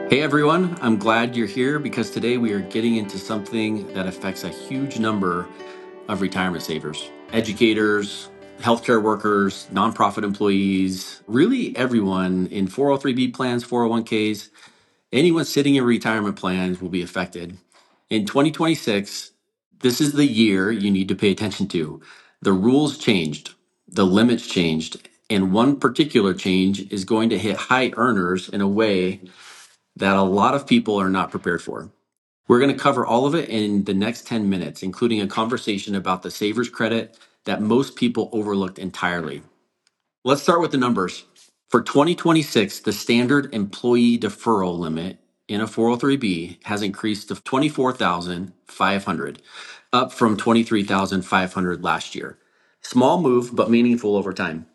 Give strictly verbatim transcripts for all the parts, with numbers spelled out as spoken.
Hey everyone, I'm glad you're here because today we are getting into something that affects a huge number of retirement savers, educators, healthcare workers, nonprofit employees, really everyone in four oh three b plans, four oh one k's, anyone sitting in retirement plans will be affected. In twenty twenty-six, this is the year you need to pay attention to. The rules changed, the limits changed, and one particular change is going to hit high earners in a way that a lot of people are not prepared for. We're going to cover all of it in the next ten minutes, including a conversation about the Savers credit that most people overlooked entirely. Let's start with the numbers. For twenty twenty-six, the standard employee deferral limit in a four oh three b has increased to twenty-four thousand five hundred, up from twenty-three thousand five hundred last year. Small move, but meaningful over time.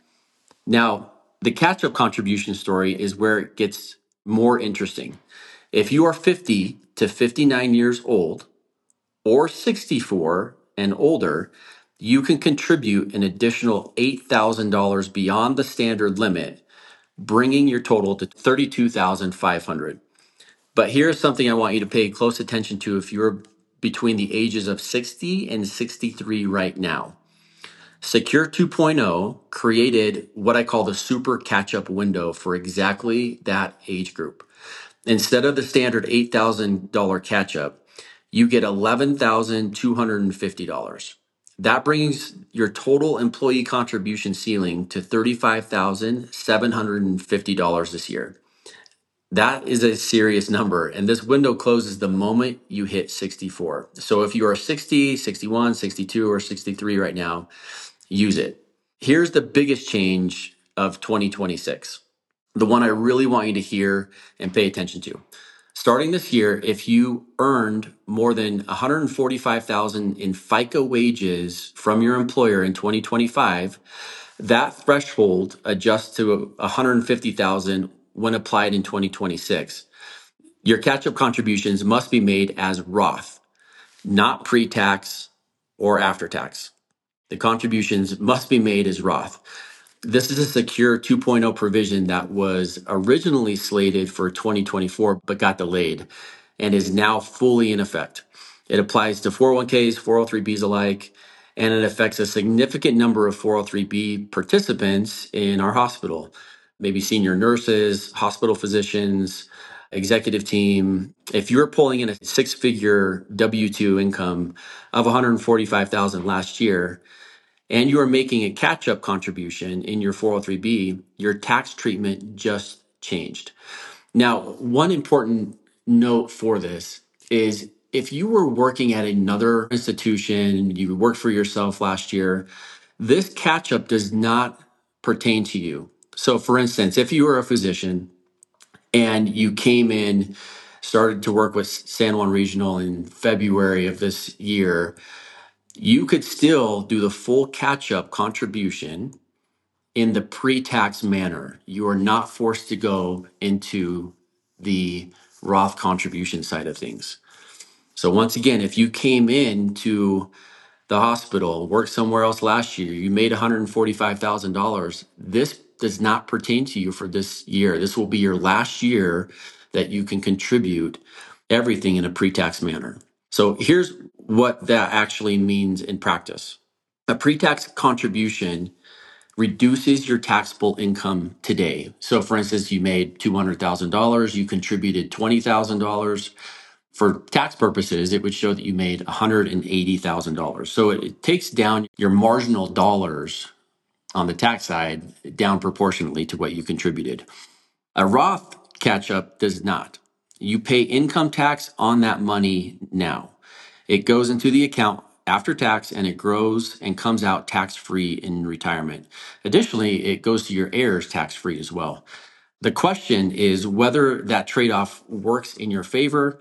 Now, the catch up contribution story is where it gets more interesting. If you are fifty to fifty-nine years old or sixty-four and older, you can contribute an additional eight thousand dollars beyond the standard limit, bringing your total to thirty-two thousand five hundred dollars. But here's something I want you to pay close attention to if you're between the ages of sixty and sixty-three right now. Secure 2.0 created what I call the super catch up window for exactly that age group. Instead of the standard eight thousand dollars catch up, you get eleven thousand two hundred fifty dollars. That brings your total employee contribution ceiling to thirty-five thousand seven hundred fifty dollars this year. That is a serious number, and this window closes the moment you hit sixty-four. So if you are sixty, sixty-one, sixty-two, or sixty-three right now, use it. Here's the biggest change of twenty twenty-six, the one I really want you to hear and pay attention to. Starting this year, if you earned more than one hundred forty-five thousand dollars in FICA wages from your employer in twenty twenty-five, that threshold adjusts to one hundred fifty thousand dollars when applied in twenty twenty-six. Your catch-up contributions must be made as Roth, not pre-tax or after-tax. The contributions must be made as Roth. This is a secure 2.0 provision that was originally slated for twenty twenty-four but got delayed and is now fully in effect. It applies to four oh one k's, four oh three b's alike, and it affects a significant number of four oh three b participants in our hospital, maybe senior nurses, hospital physicians, executive team. If you're pulling in a six-figure W two income of one hundred forty-five thousand dollars last year, and you are making a catch-up contribution in your four oh three b, your tax treatment just changed. Now, one important note for this is if you were working at another institution, you worked for yourself last year, this catch-up does not pertain to you. So for instance, if you were a physician and you came in, started to work with San Juan Regional in February of this year, you could still do the full catch-up contribution in the pre-tax manner. You are not forced to go into the Roth contribution side of things. So once again, if you came into the hospital, worked somewhere else last year, you made one hundred forty-five thousand dollars, this does not pertain to you for this year. This will be your last year that you can contribute everything in a pre-tax manner. So here's what that actually means in practice. A pre-tax contribution reduces your taxable income today. So for instance, you made two hundred thousand dollars, you contributed twenty thousand dollars. For tax purposes, it would show that you made one hundred eighty thousand dollars. So it, it takes down your marginal dollars on the tax side down proportionately to what you contributed. A Roth catch-up does not. You pay income tax on that money now. It goes into the account after tax and it grows and comes out tax-free in retirement. Additionally, it goes to your heirs tax-free as well. The question is whether that trade-off works in your favor.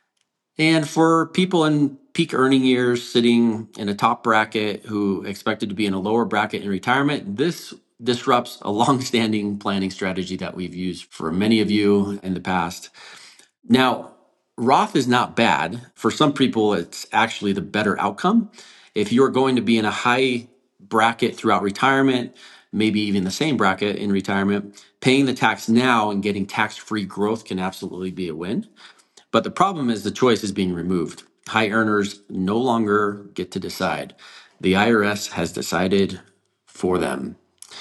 And for people in peak earning years sitting in a top bracket who expected to be in a lower bracket in retirement, this disrupts a long-standing planning strategy that we've used for many of you in the past. Now, Roth is not bad. For some people, it's actually the better outcome. If you're going to be in a high bracket throughout retirement, maybe even the same bracket in retirement, paying the tax now and getting tax-free growth can absolutely be a win. But the problem is the choice is being removed. High earners no longer get to decide. The I R S has decided for them.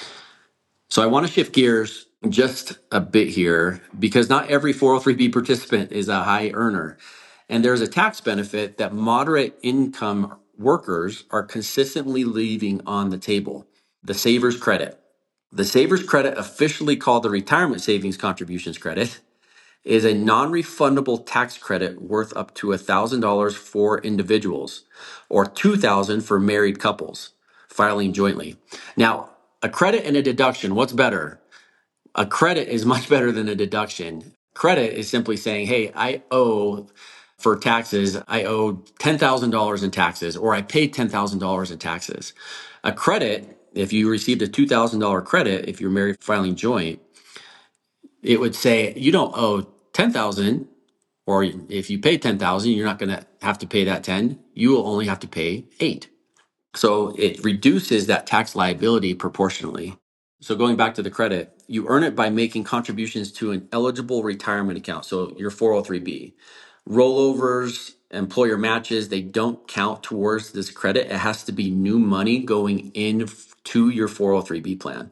So I want to shift gears just a bit here because not every four oh three B participant is a high earner. And there's a tax benefit that moderate income workers are consistently leaving on the table: the Savers Credit. The Savers Credit, officially called the Retirement Savings Contributions Credit, is a non-refundable tax credit worth up to one thousand dollars for individuals or two thousand dollars for married couples filing jointly. Now, a credit and a deduction, what's better? A credit is much better than a deduction. Credit is simply saying, hey, I owe for taxes, I owe ten thousand dollars in taxes, or I paid ten thousand dollars in taxes. A credit, if you received a two thousand dollars credit, if you're married filing joint, it would say you don't owe ten thousand dollars, or if you pay ten thousand dollars, you're not going to have to pay that ten. You will only have to pay eight. So it reduces that tax liability proportionally. So going back to the credit, you earn it by making contributions to an eligible retirement account. So your four oh three B. Rollovers, employer matches, they don't count towards this credit. It has to be new money going in to your four oh three B plan.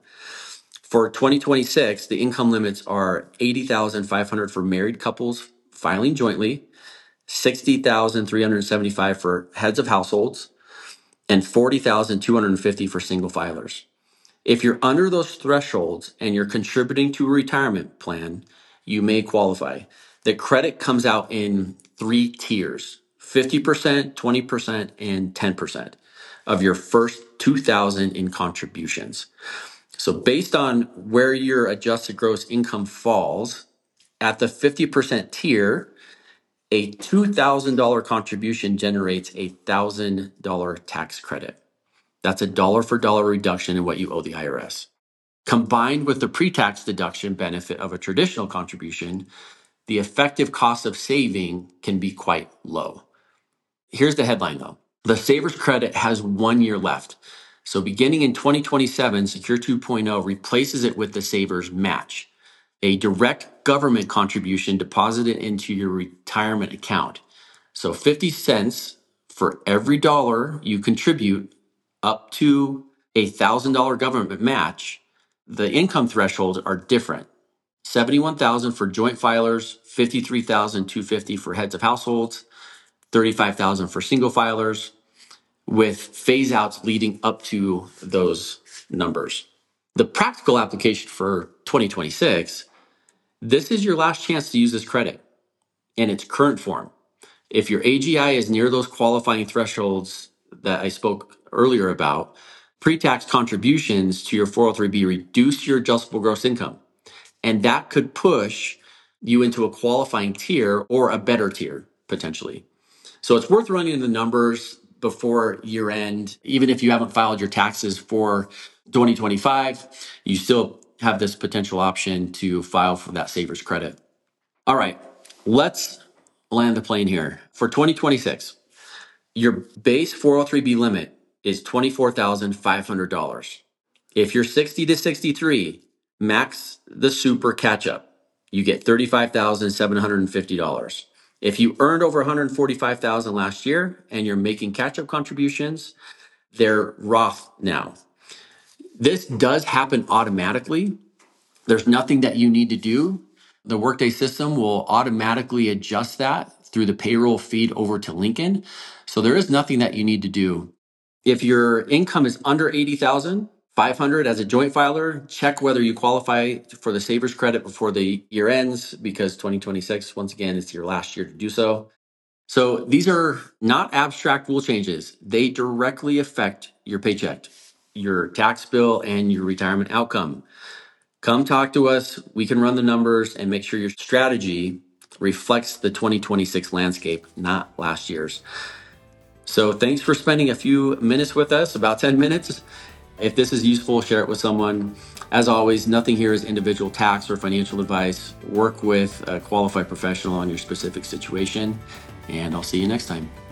For twenty twenty-six, the income limits are eighty thousand five hundred dollars for married couples filing jointly, sixty thousand three hundred seventy-five dollars for heads of households, and forty thousand two hundred fifty dollars for single filers. If you're under those thresholds and you're contributing to a retirement plan, you may qualify. The credit comes out in three tiers: fifty percent, twenty percent, and ten percent of your first two thousand dollars in contributions. So based on where your adjusted gross income falls, at the fifty percent tier, a two thousand dollars contribution generates a one thousand dollars tax credit. That's a dollar for dollar reduction in what you owe the I R S. Combined with the pre-tax deduction benefit of a traditional contribution, the effective cost of saving can be quite low. Here's the headline though. The Savers Credit has one year left. So beginning in twenty twenty-seven, Secure two point oh replaces it with the Savers Match, a direct government contribution deposited into your retirement account. So fifty cents for every dollar you contribute up to a one thousand dollars government match. The income thresholds are different: seventy-one thousand dollars for joint filers, fifty-three thousand two hundred fifty dollars for heads of households, thirty-five thousand dollars for single filers, with phase outs leading up to those numbers. The practical application for twenty twenty-six, this is your last chance to use this credit in its current form. If your A G I is near those qualifying thresholds that I spoke earlier about, pre-tax contributions to your four oh three B reduce your adjustable gross income. And that could push you into a qualifying tier or a better tier potentially. So it's worth running the numbers before year end. Even if you haven't filed your taxes for twenty twenty-five, you still have this potential option to file for that Savers Credit. All right, let's land the plane here. For twenty twenty-six, your base four oh three B limit is twenty-four thousand five hundred dollars. If you're sixty to sixty-three, max the super catch up. You get thirty-five thousand seven hundred fifty dollars. If you earned over one hundred forty-five thousand dollars last year and you're making catch up contributions, they're Roth now. This does happen automatically. There's nothing that you need to do. The Workday system will automatically adjust that through the payroll feed over to Lincoln. So there is nothing that you need to do. If your income is under eighty thousand five hundred as a joint filer, check whether you qualify for the Savers Credit before the year ends, because twenty twenty-six, once again, it's your last year to do so. So these are not abstract rule changes. They directly affect your paycheck, your tax bill, and your retirement outcome. Come talk to us. We can run the numbers and make sure your strategy reflects the twenty twenty-six landscape, not last year's. So thanks for spending a few minutes with us, about ten minutes. If this is useful, share it with someone. As always, nothing here is individual tax or financial advice. Work with a qualified professional on your specific situation, and I'll see you next time.